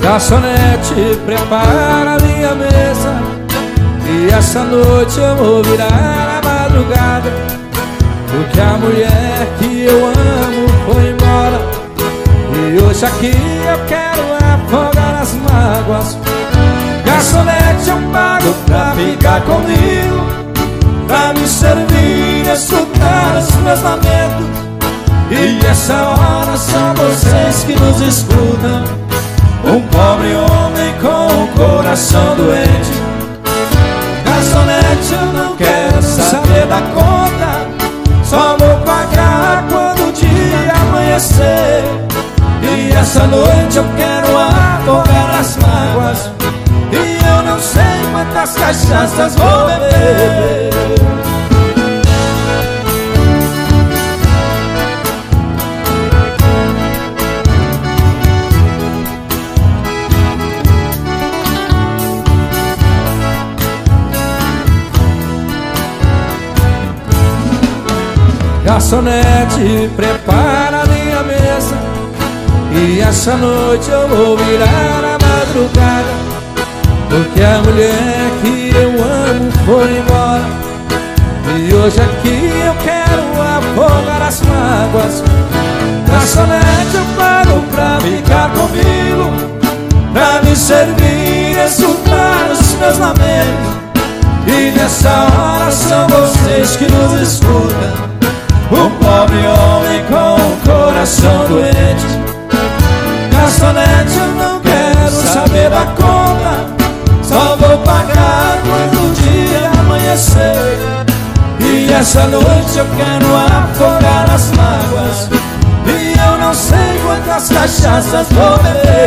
Garçonete, prepara a minha mesa, e essa noite eu vou virar a madrugada, porque a mulher que eu amo foi embora, e hoje aqui eu quero afogar as mágoas. Garçonete, eu pago pra ficar comigo, pra me servir e escutar os meus lamentos, e essa hora são vocês que nos escutam. Um pobre homem com um coração doente. Garçonete, eu não quero saber da conta, só vou pagar quando o dia amanhecer, e essa noite eu quero afogar as mágoas, e eu não sei quantas cachaças vou beber. Garçonete, prepara a minha mesa, e essa noite eu vou virar a madrugada, porque a mulher que eu amo foi embora, e hoje aqui eu quero afogar as mágoas. Garçonete, eu pago pra ficar comigo, pra me servir e escutar os meus lamentos, e nessa hora são vocês que nos escutam. Um pobre homem com um coração doente. Garçonete, eu não quero saber da conta, só vou pagar quando o dia amanhecer, e essa noite eu quero afogar as mágoas, e eu não sei quantas cachaças vou beber.